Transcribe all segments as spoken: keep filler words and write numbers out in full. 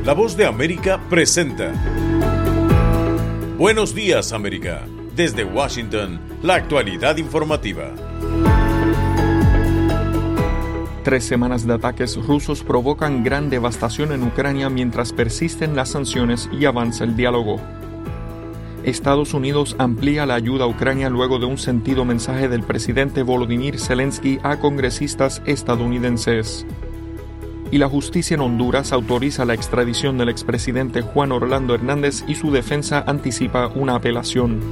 La Voz de América presenta Buenos Días, América. Desde Washington, la actualidad informativa. Tres semanas de ataques rusos provocan gran devastación en Ucrania mientras persisten las sanciones y avanza el diálogo. Estados Unidos amplía la ayuda a Ucrania luego de un sentido mensaje del presidente Volodymyr Zelensky a congresistas estadounidenses. Y la justicia en Honduras autoriza la extradición del expresidente Juan Orlando Hernández y su defensa anticipa una apelación.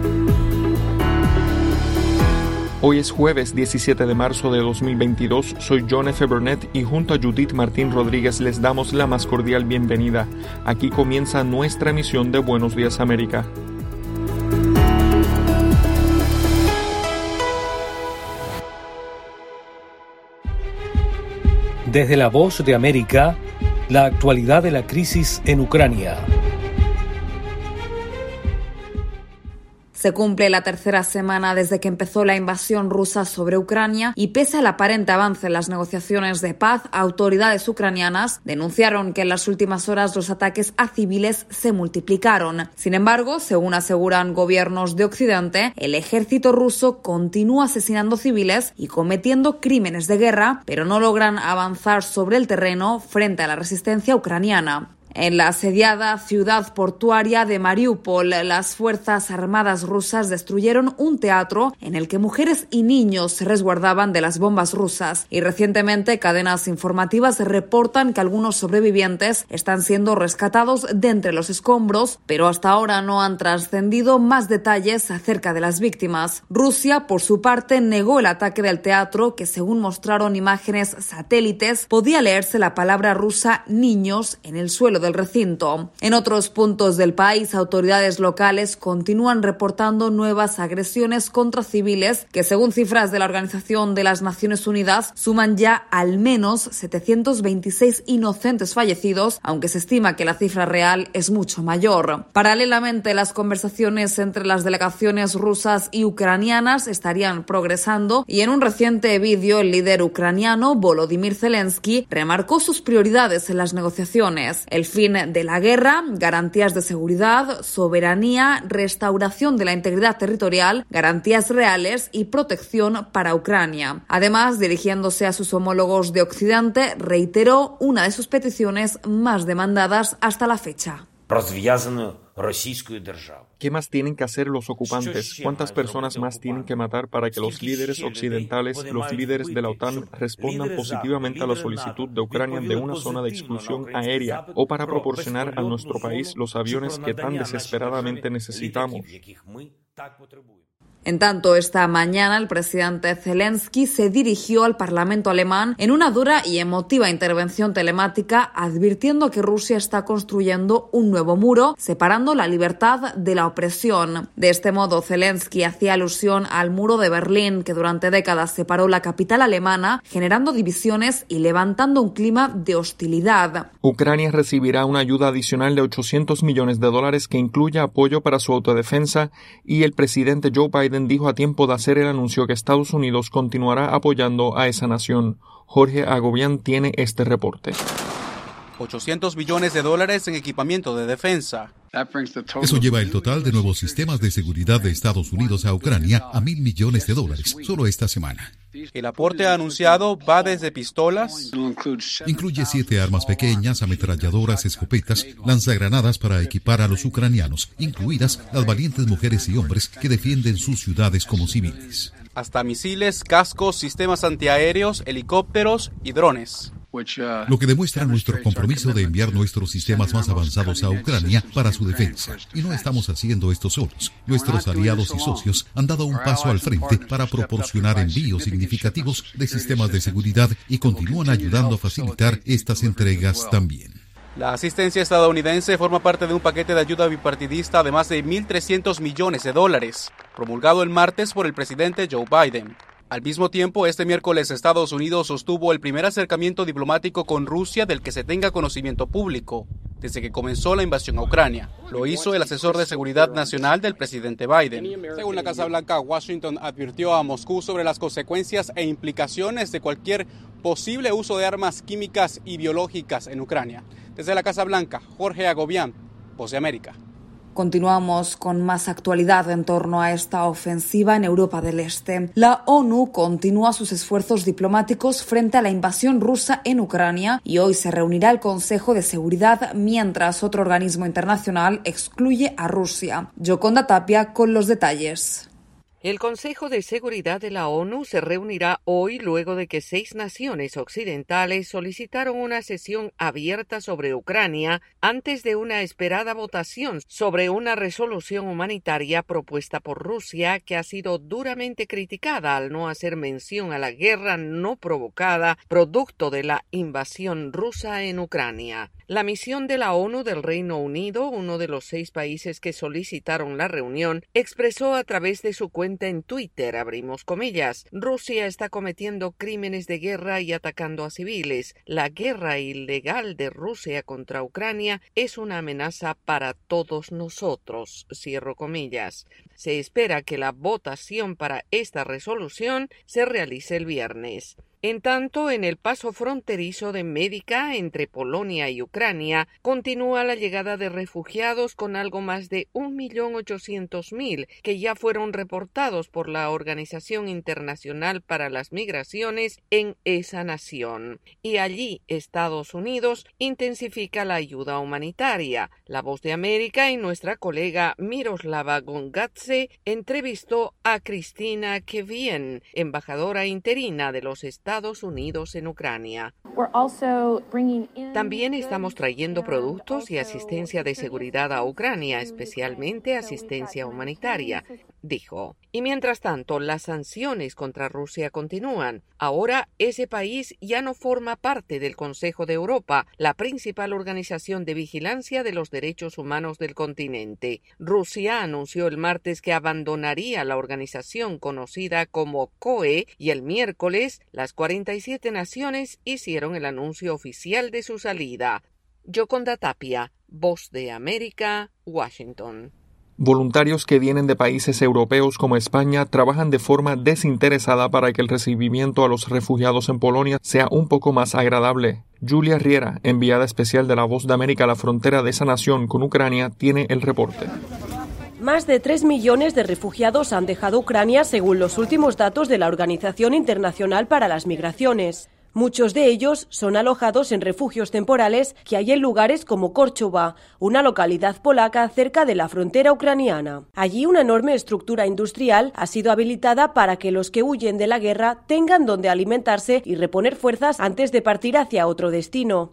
Hoy es jueves diecisiete de marzo de dos mil veintidós, soy John F. Burnett y junto a Judith Martín Rodríguez les damos la más cordial bienvenida. Aquí comienza nuestra emisión de Buenos Días América. Desde La Voz de América, la actualidad de la crisis en Ucrania. Se cumple la tercera semana desde que empezó la invasión rusa sobre Ucrania y pese al aparente avance en las negociaciones de paz, autoridades ucranianas denunciaron que en las últimas horas los ataques a civiles se multiplicaron. Sin embargo, según aseguran gobiernos de Occidente, el ejército ruso continúa asesinando civiles y cometiendo crímenes de guerra, pero no logran avanzar sobre el terreno frente a la resistencia ucraniana. En la asediada ciudad portuaria de Mariupol, las fuerzas armadas rusas destruyeron un teatro en el que mujeres y niños se resguardaban de las bombas rusas. Y recientemente, cadenas informativas reportan que algunos sobrevivientes están siendo rescatados de entre los escombros, pero hasta ahora no han trascendido más detalles acerca de las víctimas. Rusia, por su parte, negó el ataque del teatro, que según mostraron imágenes satélites, podía leerse la palabra rusa niños en el suelo del recinto. En otros puntos del país, autoridades locales continúan reportando nuevas agresiones contra civiles que, según cifras de la Organización de las Naciones Unidas, suman ya al menos setecientos veintiséis inocentes fallecidos, aunque se estima que la cifra real es mucho mayor. Paralelamente, las conversaciones entre las delegaciones rusas y ucranianas estarían progresando y en un reciente vídeo el líder ucraniano Volodymyr Zelensky remarcó sus prioridades en las negociaciones: el fin de la guerra, garantías de seguridad, soberanía, restauración de la integridad territorial, garantías reales y protección para Ucrania. Además, dirigiéndose a sus homólogos de Occidente, reiteró una de sus peticiones más demandadas hasta la fecha. ¿Qué más tienen que hacer los ocupantes? ¿Cuántas personas más tienen que matar para que los líderes occidentales, los líderes de la OTAN, respondan positivamente a la solicitud de Ucrania de una zona de exclusión aérea o para proporcionar a nuestro país los aviones que tan desesperadamente necesitamos? En tanto, esta mañana el presidente Zelensky se dirigió al Parlamento alemán en una dura y emotiva intervención telemática, advirtiendo que Rusia está construyendo un nuevo muro, separando la libertad de la opresión. De este modo, Zelensky hacía alusión al muro de Berlín, que durante décadas separó la capital alemana, generando divisiones y levantando un clima de hostilidad. Ucrania recibirá una ayuda adicional de ochocientos millones de dólares que incluye apoyo para su autodefensa y el presidente Joe Biden dijo a tiempo de hacer el anuncio que Estados Unidos continuará apoyando a esa nación. Jorge Agobián tiene este reporte. ochocientos millones de dólares en equipamiento de defensa. Eso lleva el total de nuevos sistemas de seguridad de Estados Unidos a Ucrania a mil millones de dólares, solo esta semana. El aporte anunciado va desde pistolas. Incluye siete armas pequeñas, ametralladoras, escopetas, lanzagranadas para equipar a los ucranianos, incluidas las valientes mujeres y hombres que defienden sus ciudades como civiles. Hasta misiles, cascos, sistemas antiaéreos, helicópteros y drones. Lo que demuestra nuestro compromiso de enviar nuestros sistemas más avanzados a Ucrania para su defensa. Y no estamos haciendo esto solos. Nuestros aliados y socios han dado un paso al frente para proporcionar envíos significativos de sistemas de seguridad y continúan ayudando a facilitar estas entregas también. La asistencia estadounidense forma parte de un paquete de ayuda bipartidista de más de mil trescientos millones de dólares, promulgado el martes por el presidente Joe Biden. Al mismo tiempo, este miércoles Estados Unidos sostuvo el primer acercamiento diplomático con Rusia del que se tenga conocimiento público desde que comenzó la invasión a Ucrania. Lo hizo el asesor de seguridad nacional del presidente Biden. Según la Casa Blanca, Washington advirtió a Moscú sobre las consecuencias e implicaciones de cualquier posible uso de armas químicas y biológicas en Ucrania. Desde la Casa Blanca, Jorge Agobián, Voz de América. Continuamos con más actualidad en torno a esta ofensiva en Europa del Este. La ONU continúa sus esfuerzos diplomáticos frente a la invasión rusa en Ucrania y hoy se reunirá el Consejo de Seguridad mientras otro organismo internacional excluye a Rusia. Yoconda Tapia con los detalles. El Consejo de Seguridad de la ONU se reunirá hoy luego de que seis naciones occidentales solicitaron una sesión abierta sobre Ucrania antes de una esperada votación sobre una resolución humanitaria propuesta por Rusia que ha sido duramente criticada al no hacer mención a la guerra no provocada producto de la invasión rusa en Ucrania. La misión de la ONU del Reino Unido, uno de los seis países que solicitaron la reunión, expresó a través de su cuenta en Twitter, abrimos comillas, Rusia está cometiendo crímenes de guerra y atacando a civiles. La guerra ilegal de Rusia contra Ucrania es una amenaza para todos nosotros, cierro comillas. Se espera que la votación para esta resolución se realice el viernes. En tanto, en el paso fronterizo de Médica entre Polonia y Ucrania, continúa la llegada de refugiados con algo más de un millón ochocientos mil que ya fueron reportados por la Organización Internacional para las Migraciones en esa nación. Y allí Estados Unidos intensifica la ayuda humanitaria. La Voz de América y nuestra colega Miroslava Gongadze entrevistó a Cristina Kevien, embajadora interina de los Estados Estados Unidos en Ucrania. También estamos trayendo productos y asistencia de seguridad a Ucrania, especialmente asistencia humanitaria, dijo. Y mientras tanto, las sanciones contra Rusia continúan. Ahora, ese país ya no forma parte del Consejo de Europa, la principal organización de vigilancia de los derechos humanos del continente. Rusia anunció el martes que abandonaría la organización conocida como C O E y el miércoles las cuarenta y siete naciones hicieron el anuncio oficial de su salida. Yoconda Tapia, Voz de América, Washington. Voluntarios que vienen de países europeos como España trabajan de forma desinteresada para que el recibimiento a los refugiados en Polonia sea un poco más agradable. Julia Riera, enviada especial de la Voz de América a la frontera de esa nación con Ucrania, tiene el reporte. Más de tres millones de refugiados han dejado Ucrania según los últimos datos de la Organización Internacional para las Migraciones. Muchos de ellos son alojados en refugios temporales que hay en lugares como Korchova, una localidad polaca cerca de la frontera ucraniana. Allí una enorme estructura industrial ha sido habilitada para que los que huyen de la guerra tengan donde alimentarse y reponer fuerzas antes de partir hacia otro destino.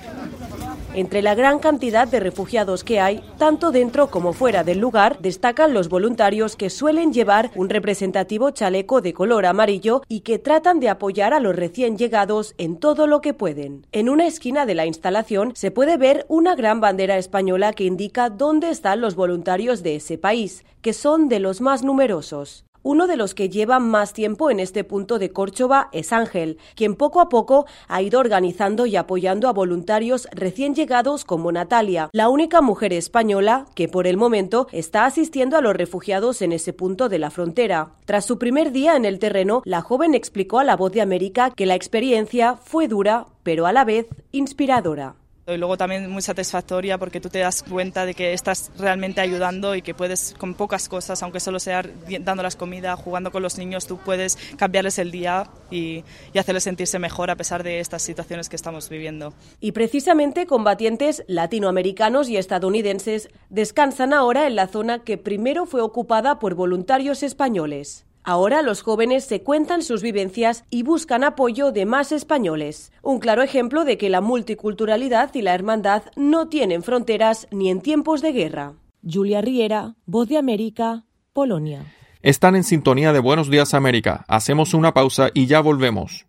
Entre la gran cantidad de refugiados que hay, tanto dentro como fuera del lugar, destacan los voluntarios que suelen llevar un representativo chaleco de color amarillo y que tratan de apoyar a los recién llegados en todo lo que pueden. En una esquina de la instalación se puede ver una gran bandera española que indica dónde están los voluntarios de ese país, que son de los más numerosos. Uno de los que lleva más tiempo en este punto de Korchova es Ángel, quien poco a poco ha ido organizando y apoyando a voluntarios recién llegados como Natalia, la única mujer española que por el momento está asistiendo a los refugiados en ese punto de la frontera. Tras su primer día en el terreno, la joven explicó a La Voz de América que la experiencia fue dura, pero a la vez inspiradora. Y luego también muy satisfactoria porque tú te das cuenta de que estás realmente ayudando y que puedes con pocas cosas, aunque solo sea dándoles comida, jugando con los niños, tú puedes cambiarles el día y, y hacerles sentirse mejor a pesar de estas situaciones que estamos viviendo. Y precisamente combatientes latinoamericanos y estadounidenses descansan ahora en la zona que primero fue ocupada por voluntarios españoles. Ahora los jóvenes se cuentan sus vivencias y buscan apoyo de más españoles. Un claro ejemplo de que la multiculturalidad y la hermandad no tienen fronteras ni en tiempos de guerra. Julia Riera, Voz de América, Polonia. Están en sintonía de Buenos Días América. Hacemos una pausa y ya volvemos.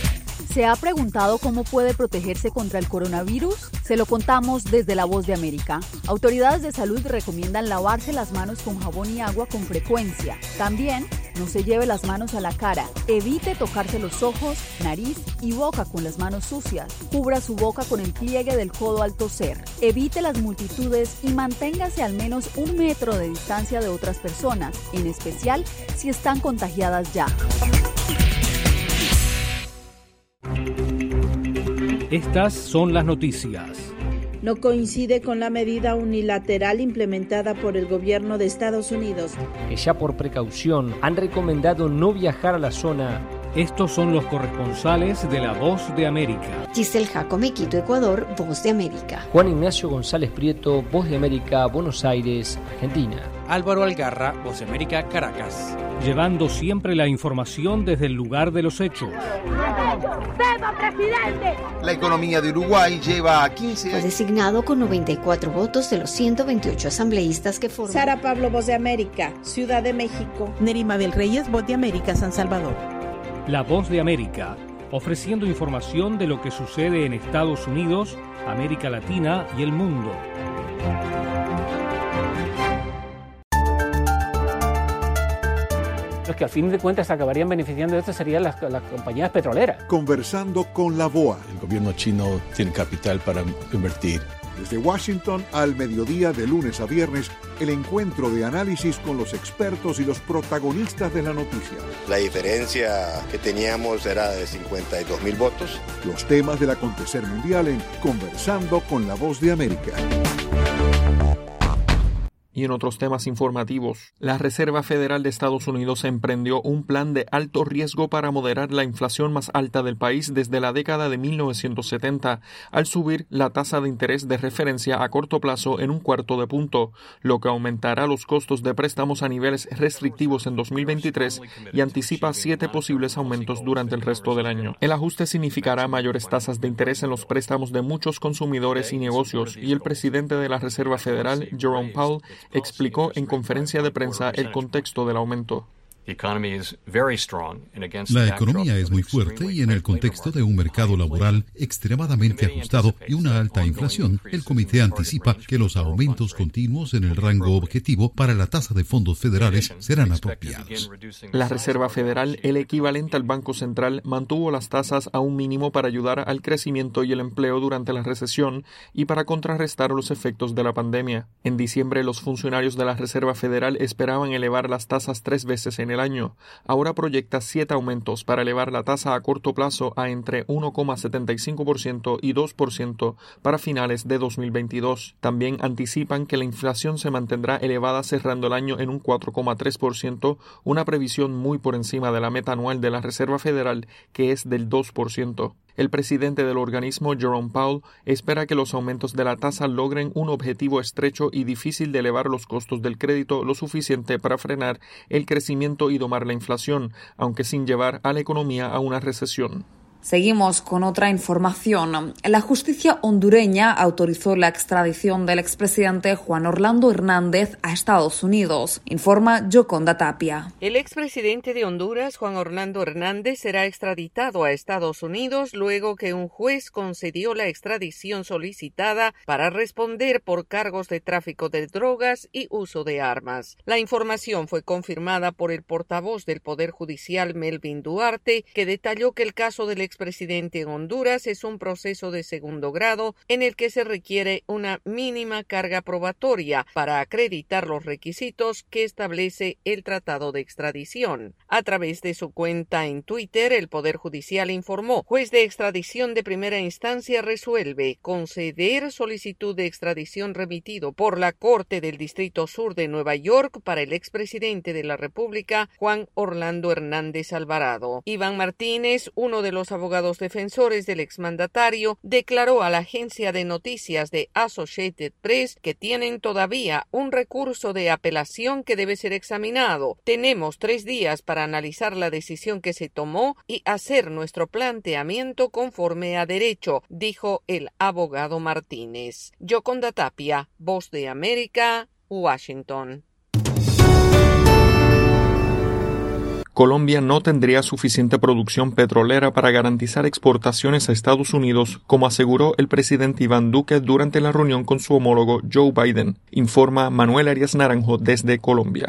¿Se ha preguntado cómo puede protegerse contra el coronavirus? Se lo contamos desde La Voz de América. Autoridades de salud recomiendan lavarse las manos con jabón y agua con frecuencia. También no se lleve las manos a la cara. Evite tocarse los ojos, nariz y boca con las manos sucias. Cubra su boca con el pliegue del codo al toser. Evite las multitudes y manténgase al menos un metro de distancia de otras personas, en especial si están contagiadas ya. Estas son las noticias. no coincide con la medida unilateral implementada por el gobierno de Estados Unidos, que ya por precaución han recomendado no viajar a la zona. Estos son los corresponsales de La Voz de América. Giselle Jacome, Quito, Ecuador, Voz de América. Juan Ignacio González Prieto, Voz de América, Buenos Aires, Argentina. Álvaro Algarra, Voz de América, Caracas. Llevando siempre la información desde el lugar de los hechos. ¡Viva, presidente! La economía de Uruguay lleva a quince años. Fue designado con noventa y cuatro votos de los ciento veintiocho asambleístas que forman. Sara Pablo, Voz de América, Ciudad de México. Nerima Bel Reyes, Voz de América, San Salvador. La Voz de América, ofreciendo información de lo que sucede en Estados Unidos, América Latina y el mundo. Los que al fin de cuentas acabarían beneficiando de esto serían las, las compañías petroleras. Conversando con la B O A. El gobierno chino tiene capital para invertir. Desde Washington al mediodía de lunes a viernes, el encuentro de análisis con los expertos y los protagonistas de la noticia. La diferencia que teníamos era de cincuenta y dos mil votos. Los temas del acontecer mundial en Conversando con la Voz de América. Y en otros temas informativos, la Reserva Federal de Estados Unidos emprendió un plan de alto riesgo para moderar la inflación más alta del país desde la década de mil novecientos setenta, al subir la tasa de interés de referencia a corto plazo en un cuarto de punto, lo que aumentará los costos de préstamos a niveles restrictivos en dos mil veintitrés y anticipa siete posibles aumentos durante el resto del año. El ajuste significará mayores tasas de interés en los préstamos de muchos consumidores y negocios, y el presidente de la Reserva Federal, Jerome Powell, explicó en conferencia de prensa el contexto del aumento. La economía es muy fuerte y en el contexto de un mercado laboral extremadamente ajustado y una alta inflación, el comité anticipa que los aumentos continuos en el rango objetivo para la tasa de fondos federales serán apropiados. La Reserva Federal, el equivalente al Banco Central, mantuvo las tasas a un mínimo para ayudar al crecimiento y el empleo durante la recesión y para contrarrestar los efectos de la pandemia. En diciembre, los funcionarios de la Reserva Federal esperaban elevar las tasas tres veces en el año. Ahora proyecta siete aumentos para elevar la tasa a corto plazo a entre uno coma setenta y cinco por ciento y dos por ciento para finales de dos mil veintidós. También anticipan que la inflación se mantendrá elevada cerrando el año en un cuatro coma tres por ciento, una previsión muy por encima de la meta anual de la Reserva Federal, que es del dos por ciento. El presidente del organismo, Jerome Powell, espera que los aumentos de la tasa logren un objetivo estrecho y difícil de elevar los costos del crédito lo suficiente para frenar el crecimiento y domar la inflación, aunque sin llevar a la economía a una recesión. Seguimos con otra información. La justicia hondureña autorizó la extradición del expresidente Juan Orlando Hernández a Estados Unidos, informa Yoconda Tapia. El expresidente de Honduras, Juan Orlando Hernández, será extraditado a Estados Unidos luego que un juez concedió la extradición solicitada para responder por cargos de tráfico de drogas y uso de armas. La información fue confirmada por el portavoz del Poder Judicial, Melvin Duarte, que detalló que el caso del expresidente en Honduras es un proceso de segundo grado en el que se requiere una mínima carga probatoria para acreditar los requisitos que establece el Tratado de Extradición. A través de su cuenta en Twitter, el Poder Judicial informó: juez de extradición de primera instancia resuelve conceder solicitud de extradición remitido por la Corte del Distrito Sur de Nueva York para el expresidente de la República, Juan Orlando Hernández Alvarado. Iván Martínez, uno de los abogados defensores del exmandatario, declaró a la agencia de noticias de Associated Press que tienen todavía un recurso de apelación que debe ser examinado. Tenemos tres días para analizar la decisión que se tomó y hacer nuestro planteamiento conforme a derecho, dijo el abogado Martínez. Yoconda Tapia, Voz de América, Washington. Colombia no tendría suficiente producción petrolera para garantizar exportaciones a Estados Unidos, como aseguró el presidente Iván Duque durante la reunión con su homólogo Joe Biden, informa Manuel Arias Naranjo desde Colombia.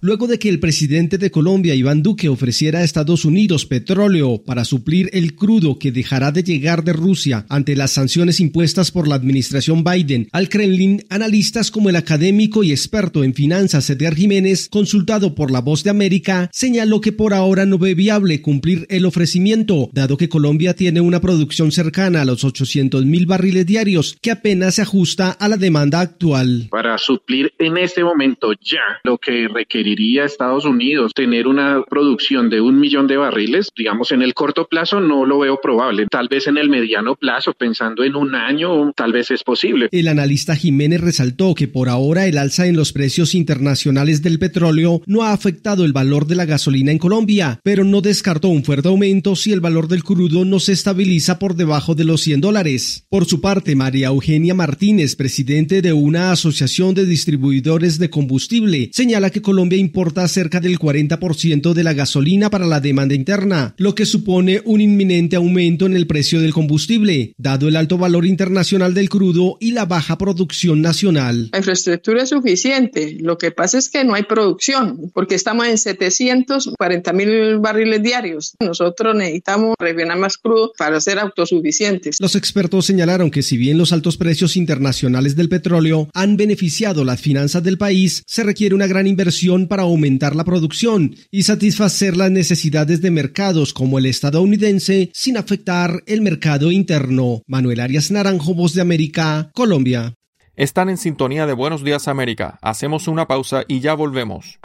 luego de que el presidente de Colombia, Iván Duque, ofreciera a Estados Unidos petróleo para suplir el crudo que dejará de llegar de Rusia ante las sanciones impuestas por la administración Biden al Kremlin. Analistas como el académico y experto en finanzas Edgar Jiménez, consultado por La Voz de América, señaló que por ahora no ve viable cumplir el ofrecimiento, dado que Colombia tiene una producción cercana a los ochocientos mil barriles diarios, que apenas se ajusta a la demanda actual. Para suplir en este momento ya lo que requeriría Estados Unidos, tener una producción de un millón de barriles, digamos en el corto plazo no lo veo probable, tal vez en el mediano plazo, pensando en un año, tal vez es posible. El analista Jiménez resaltó que por ahora el alza en los precios internacionales del petróleo no ha afectado el valor de la gasolina en Colombia, pero no descartó un fuerte aumento si el valor del crudo no se estabiliza por debajo de los cien dólares. Por su parte, María Eugenia Martínez, presidente de una asociación de distribuidores de combustible, señala que Colombia importa cerca del cuarenta por ciento de la gasolina para la demanda interna, lo que supone un inminente aumento en el precio del combustible, dado el alto valor internacional del crudo y la baja producción nacional. La infraestructura es suficiente, lo que pasa es que no hay producción, porque estamos en setecientos cuarenta mil barriles diarios. Nosotros necesitamos refinar más crudo para ser autosuficientes. Los expertos señalaron que si bien los altos precios internacionales del petróleo han beneficiado las finanzas del país, se requiere una gran inversión para aumentar la producción y satisfacer las necesidades de mercados como el estadounidense sin afectar el mercado interno. Manuel Arias Naranjo, Voz de América, Colombia. Están en sintonía de Buenos Días América. Hacemos una pausa y ya volvemos.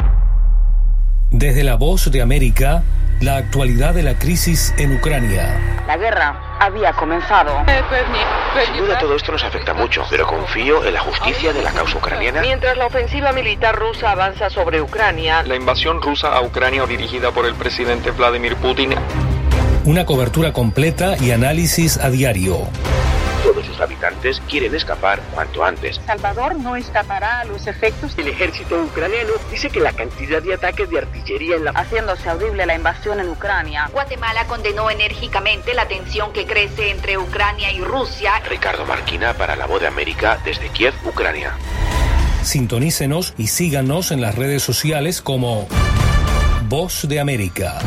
Desde La Voz de América, la actualidad de la crisis en Ucrania. La guerra había comenzado. Sin duda todo esto nos afecta mucho, pero confío en la justicia de la causa ucraniana. Mientras la ofensiva militar rusa avanza sobre Ucrania, La invasión rusa a Ucrania dirigida por el presidente Vladimir Putin. Una cobertura completa y análisis a diario. Todos sus habitantes quieren escapar cuanto antes. Salvador no escapará a los efectos. El ejército ucraniano dice que la cantidad de ataques de artillería en la... Haciéndose audible la invasión en Ucrania. Guatemala condenó enérgicamente la tensión que crece entre Ucrania y Rusia. Ricardo Marquina para La Voz de América desde Kiev, Ucrania. Sintonícenos y síganos en las redes sociales como Voz de América.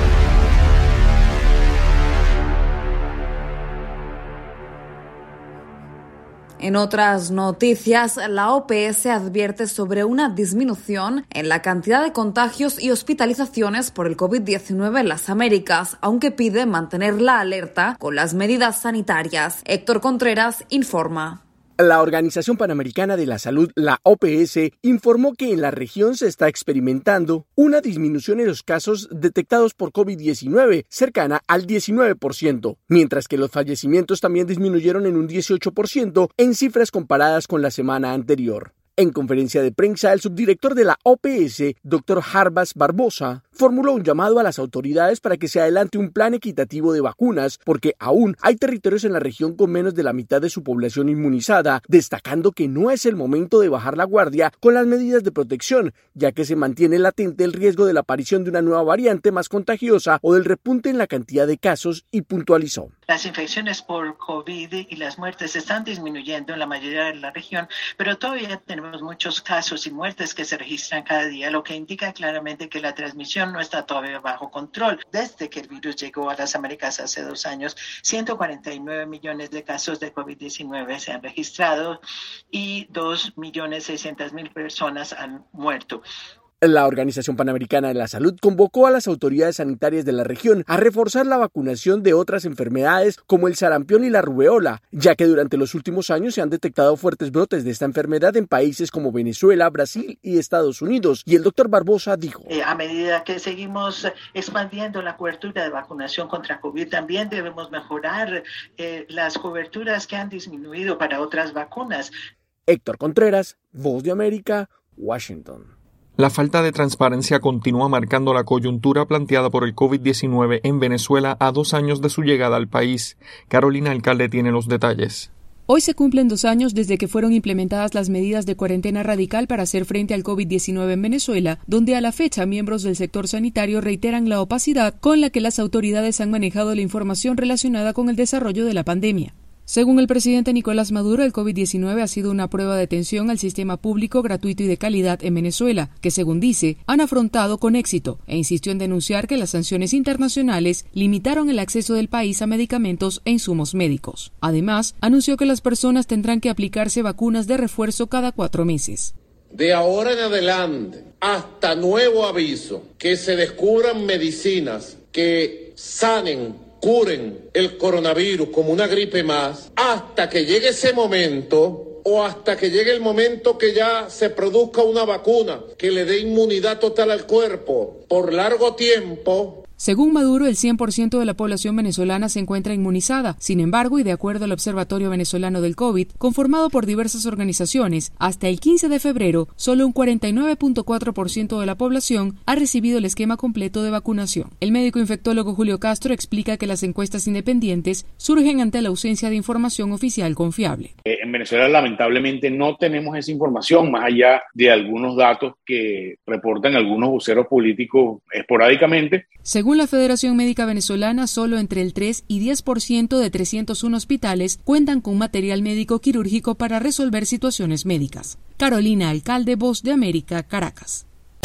En otras noticias, la O P S advierte sobre una disminución en la cantidad de contagios y hospitalizaciones por el COVID diecinueve en las Américas, aunque pide mantener la alerta con las medidas sanitarias. Héctor Contreras informa. La Organización Panamericana de la Salud, la O P S, informó que en la región se está experimentando una disminución en los casos detectados por COVID diecinueve, cercana al diecinueve por ciento, mientras que los fallecimientos también disminuyeron en un dieciocho por ciento en cifras comparadas con la semana anterior. En conferencia de prensa, el subdirector de la O P S, doctor Harbas Barbosa, formuló un llamado a las autoridades para que se adelante un plan equitativo de vacunas, porque aún hay territorios en la región con menos de la mitad de su población inmunizada, destacando que no es el momento de bajar la guardia con las medidas de protección, ya que se mantiene latente el riesgo de la aparición de una nueva variante más contagiosa o del repunte en la cantidad de casos, y puntualizó. Las infecciones por COVID y las muertes están disminuyendo en la mayoría de la región, pero todavía tenemos muchos casos y muertes que se registran cada día, lo que indica claramente que la transmisión no está todavía bajo control. Desde que el virus llegó a las Américas hace dos años, ciento cuarenta y nueve millones de casos de COVID diecinueve se han registrado y dos millones seiscientas mil personas han muerto. La Organización Panamericana de la Salud convocó a las autoridades sanitarias de la región a reforzar la vacunación de otras enfermedades como el sarampión y la rubeola, ya que durante los últimos años se han detectado fuertes brotes de esta enfermedad en países como Venezuela, Brasil y Estados Unidos. Y el doctor Barbosa dijo: eh, a medida que seguimos expandiendo la cobertura de vacunación contra COVID, también debemos mejorar eh, las coberturas que han disminuido para otras vacunas. Héctor Contreras, Voz de América, Washington. La falta de transparencia continúa marcando la coyuntura planteada por el COVID diecinueve en Venezuela a dos años de su llegada al país. Carolina Alcalde tiene los detalles. Hoy se cumplen dos años desde que fueron implementadas las medidas de cuarentena radical para hacer frente al COVID diecinueve en Venezuela, donde a la fecha miembros del sector sanitario reiteran la opacidad con la que las autoridades han manejado la información relacionada con el desarrollo de la pandemia. Según el presidente Nicolás Maduro, el COVID diecinueve ha sido una prueba de atención al sistema público, gratuito y de calidad en Venezuela, que según dice, han afrontado con éxito, e insistió en denunciar que las sanciones internacionales limitaron el acceso del país a medicamentos e insumos médicos. Además, anunció que las personas tendrán que aplicarse vacunas de refuerzo cada cuatro meses. De ahora en adelante, hasta nuevo aviso, que se descubran medicinas que sanen, curen el coronavirus como una gripe más, hasta que llegue ese momento o hasta que llegue el momento que ya se produzca una vacuna que le dé inmunidad total al cuerpo por largo tiempo. Según Maduro, el cien por ciento de la población venezolana se encuentra inmunizada. Sin embargo, y de acuerdo al Observatorio Venezolano del COVID, conformado por diversas organizaciones, hasta el quince de febrero, solo un cuarenta y nueve punto cuatro por ciento de la población ha recibido el esquema completo de vacunación. El médico infectólogo Julio Castro explica que las encuestas independientes surgen ante la ausencia de información oficial confiable. En Venezuela, lamentablemente, no tenemos esa información, más allá de algunos datos que reportan algunos voceros políticos esporádicamente. Según la Federación Médica Venezolana, solo entre el tres y diez por ciento de trescientos uno hospitales cuentan con material médico quirúrgico para resolver situaciones médicas. Carolina Alcalde, Voz de América, Caracas.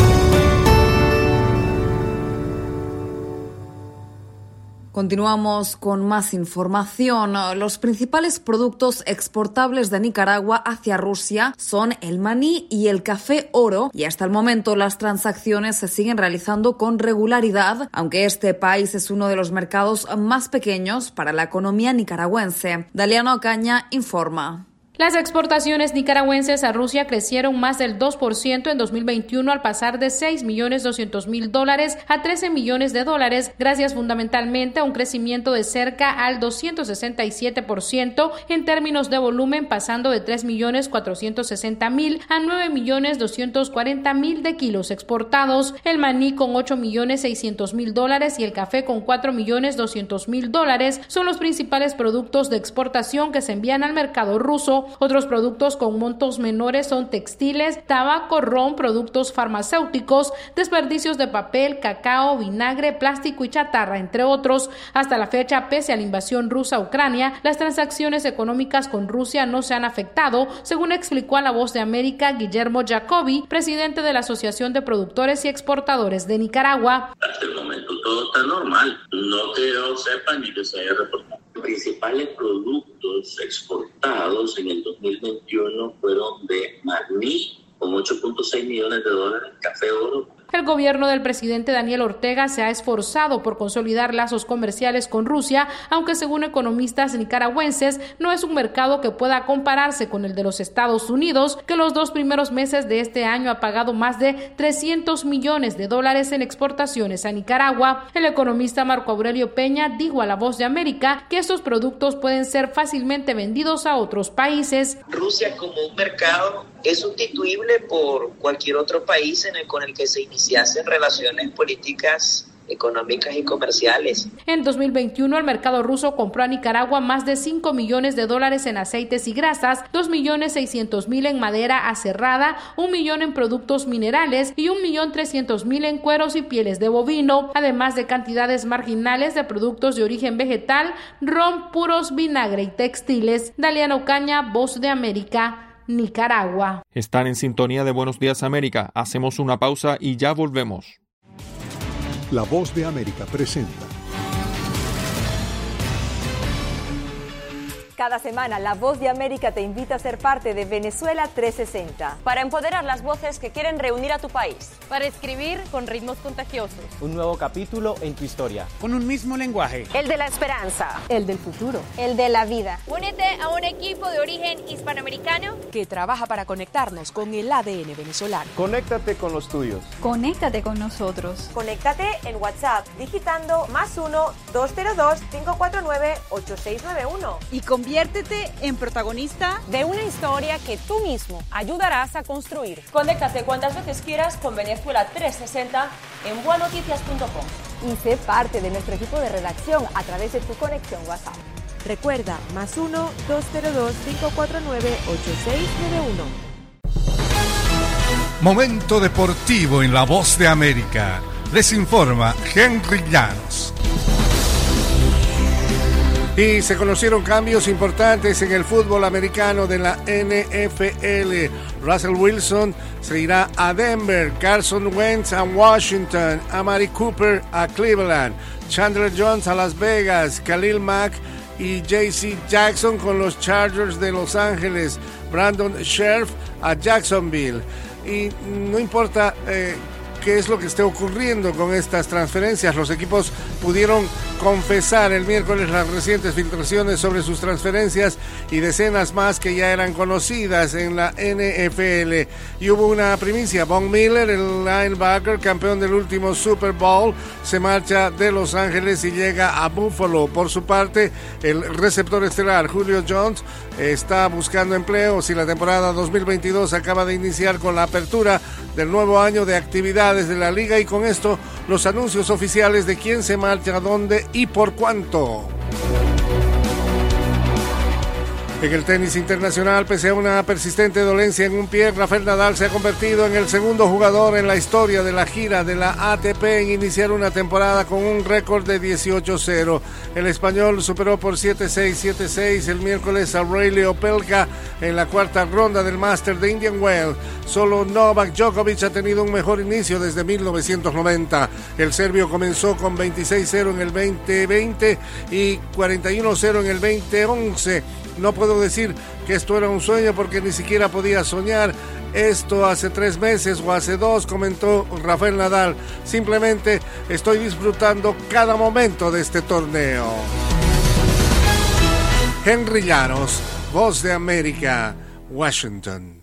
Continuamos con más información. Los principales productos exportables de Nicaragua hacia Rusia son el maní y el café oro, y hasta el momento las transacciones se siguen realizando con regularidad, aunque este país es uno de los mercados más pequeños para la economía nicaragüense. Daliano Ocaña informa. Las exportaciones nicaragüenses a Rusia crecieron más del dos por ciento en dos mil veintiuno al pasar de seis millones doscientos mil dólares a trece millones de dólares, gracias fundamentalmente a un crecimiento de cerca al doscientos sesenta y siete por ciento en términos de volumen, pasando de tres millones cuatrocientos sesenta mil a nueve millones doscientos cuarenta mil de kilos exportados. El maní con ocho millones seiscientos mil dólares y el café con cuatro millones doscientos mil dólares son los principales productos de exportación que se envían al mercado ruso. Otros productos con montos menores son textiles, tabaco, ron, productos farmacéuticos, desperdicios de papel, cacao, vinagre, plástico y chatarra, entre otros. Hasta la fecha, pese a la invasión rusa a Ucrania, las transacciones económicas con Rusia no se han afectado, según explicó a La Voz de América Guillermo Jacobi, presidente de la Asociación de Productores y Exportadores de Nicaragua. Hasta el momento todo está normal, no que yo sepa ni que se haya reportado. Los principales productos exportados en el dos mil veintiuno fueron de maní, con ocho punto seis millones de dólares, café oro. El gobierno del presidente Daniel Ortega se ha esforzado por consolidar lazos comerciales con Rusia, aunque según economistas nicaragüenses no es un mercado que pueda compararse con el de los Estados Unidos, que los dos primeros meses de este año ha pagado más de trescientos millones de dólares en exportaciones a Nicaragua. El economista Marco Aurelio Peña dijo a La Voz de América que estos productos pueden ser fácilmente vendidos a otros países. Rusia como un mercado es sustituible por cualquier otro país en el, con el que se iniciasen relaciones políticas, económicas y comerciales. En dos mil veintiuno, el mercado ruso compró a Nicaragua más de cinco millones de dólares en aceites y grasas, dos millones seiscientos mil en madera aserrada, un millón en productos minerales y un millón trescientos mil en cueros y pieles de bovino, además de cantidades marginales de productos de origen vegetal, ron, puros, vinagre y textiles. Daliana Ocaña, Voz de América, Nicaragua. Están en sintonía de Buenos Días América. Hacemos una pausa y ya volvemos. La Voz de América presenta. Cada semana, La Voz de América te invita a ser parte de Venezuela trescientos sesenta. Para empoderar las voces que quieren reunir a tu país. Para escribir con ritmos contagiosos. Un nuevo capítulo en tu historia. Con un mismo lenguaje. El de la esperanza. El del futuro. El de la vida. Únete a un equipo de origen hispanoamericano que trabaja para conectarnos con el A D N venezolano. Conéctate con los tuyos. Conéctate con nosotros. Conéctate en WhatsApp digitando más uno, dos cero dos, cinco cuatro nueve, ocho seis nueve uno. Y con Conviértete en protagonista de una historia que tú mismo ayudarás a construir. Conéctate cuantas veces quieras con Venezuela trescientos sesenta en buenoticias punto com. Y sé parte de nuestro equipo de redacción a través de tu conexión WhatsApp. Recuerda, más uno, dos cero dos, cinco cuatro nueve, ocho seis nueve uno. Momento deportivo en La Voz de América. Les informa Henry Llanos. Y se conocieron cambios importantes en el fútbol americano de la N F L. Russell Wilson se irá a Denver, Carson Wentz a Washington, Amari Cooper a Cleveland, Chandler Jones a Las Vegas, Khalil Mack y J C Jackson con los Chargers de Los Ángeles, Brandon Scherf a Jacksonville. Y no importa eh, qué es lo que esté ocurriendo con estas transferencias, los equipos pudieron confesar el miércoles las recientes filtraciones sobre sus transferencias y decenas más que ya eran conocidas en la N F L. Y hubo una primicia: Von Miller, el linebacker, campeón del último Super Bowl, se marcha de Los Ángeles y llega a Buffalo. Por su parte, el receptor estelar Julio Jones está buscando empleo si la temporada dos mil veintidós acaba de iniciar con la apertura del nuevo año de actividades de la liga, y con esto los anuncios oficiales de quién se marcha, dónde y por cuánto. En el tenis internacional, pese a una persistente dolencia en un pie, Rafael Nadal se ha convertido en el segundo jugador en la historia de la gira de la A T P en iniciar una temporada con un récord de dieciocho cero. El español superó por siete seis, siete seis el miércoles a Reilly Opelka en la cuarta ronda del Master de Indian Wells. Solo Novak Djokovic ha tenido un mejor inicio desde mil novecientos noventa. El serbio comenzó con veintiséis cero en el veinte veinte y cuarenta y uno cero en el veinte once. No puedo decir que esto era un sueño porque ni siquiera podía soñar esto hace tres meses o hace dos, comentó Rafael Nadal. Simplemente estoy disfrutando cada momento de este torneo. Henry Llanos, Voz de América, Washington.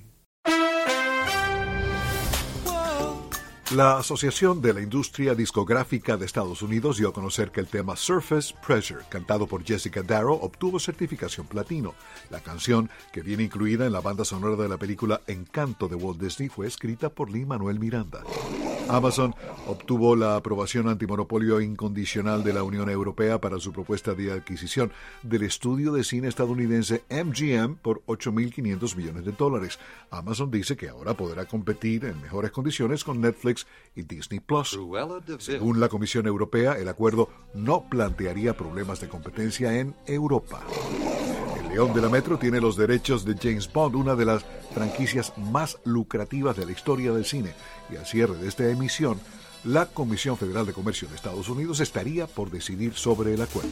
La Asociación de la Industria Discográfica de Estados Unidos dio a conocer que el tema Surface Pressure, cantado por Jessica Darrow, obtuvo certificación platino. La canción, que viene incluida en la banda sonora de la película Encanto de Walt Disney, fue escrita por Lin-Manuel Miranda. Amazon obtuvo la aprobación antimonopolio incondicional de la Unión Europea para su propuesta de adquisición del estudio de cine estadounidense M G M por ocho mil quinientos millones de dólares. Amazon dice que ahora podrá competir en mejores condiciones con Netflix y Disney Plus. Según la Comisión Europea, el acuerdo no plantearía problemas de competencia en Europa. El León de la Metro tiene los derechos de James Bond, una de las franquicias más lucrativas de la historia del cine, y al cierre de esta emisión, la Comisión Federal de Comercio de Estados Unidos estaría por decidir sobre el acuerdo.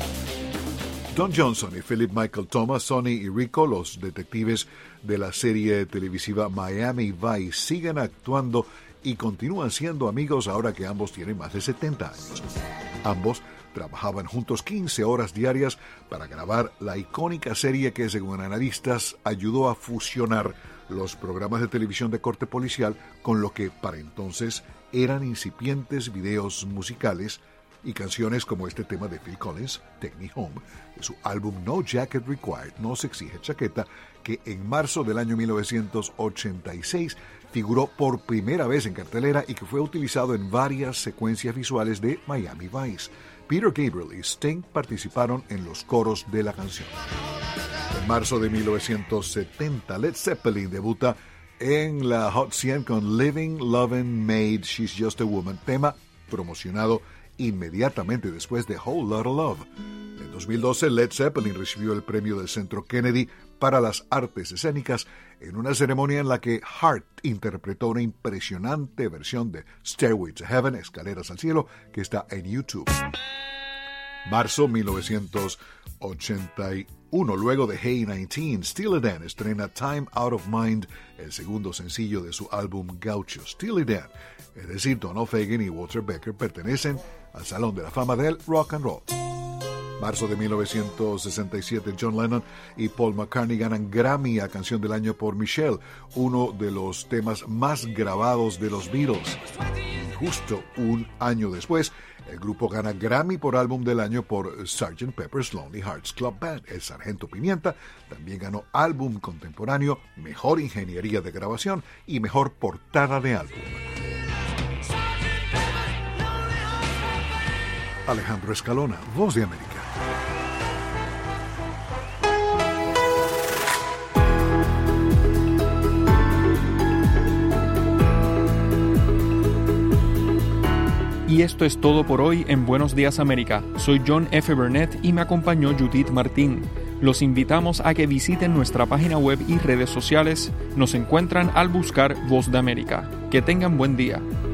Don Johnson y Philip Michael Thomas, Sonny y Rico, los detectives de la serie televisiva Miami Vice, siguen actuando y continúan siendo amigos ahora que ambos tienen más de setenta años. Ambos trabajaban juntos quince horas diarias para grabar la icónica serie que, según analistas, ayudó a fusionar los programas de televisión de corte policial con lo que para entonces eran incipientes videos musicales y canciones como este tema de Phil Collins, Take Me Home, de su álbum No Jacket Required, No se exige chaqueta, que en marzo del año mil novecientos ochenta y seis figuró por primera vez en cartelera y que fue utilizado en varias secuencias visuales de Miami Vice. Peter Gabriel y Sting participaron en los coros de la canción. En marzo de mil novecientos setenta, Led Zeppelin debuta en la Hot cien con Living, Lovin', Made, She's Just a Woman, tema promocionado inmediatamente después de Whole Lotta Love. En dos mil doce, Led Zeppelin recibió el premio del Centro Kennedy para las artes escénicas en una ceremonia en la que Hart interpretó una impresionante versión de Stairway to Heaven, Escaleras al Cielo, que está en YouTube. Marzo mil novecientos ochenta y uno, luego de Hey diecinueve, Steely Dan estrena Time Out of Mind, el segundo sencillo de su álbum Gaucho. Steely Dan, es decir, Donald Fagen y Walter Becker, pertenecen al Salón de la Fama del Rock and Roll. Marzo de mil novecientos sesenta y siete, John Lennon y Paul McCartney ganan Grammy a Canción del Año por Michelle, uno de los temas más grabados de los Beatles. Justo un año después, el grupo gana Grammy por Álbum del Año por sergeant Pepper's Lonely Hearts Club Band. El Sargento Pimienta también ganó Álbum Contemporáneo, Mejor Ingeniería de Grabación y Mejor Portada de Álbum. Alejandro Escalona, Voz de América. Y Y esto es todo por hoy en Buenos Días América. Soy John F. Burnett y me acompañó Judith Martín. Los invitamos a que visiten nuestra página web y redes sociales. Nos encuentran al buscar Voz de América. Que tengan buen día.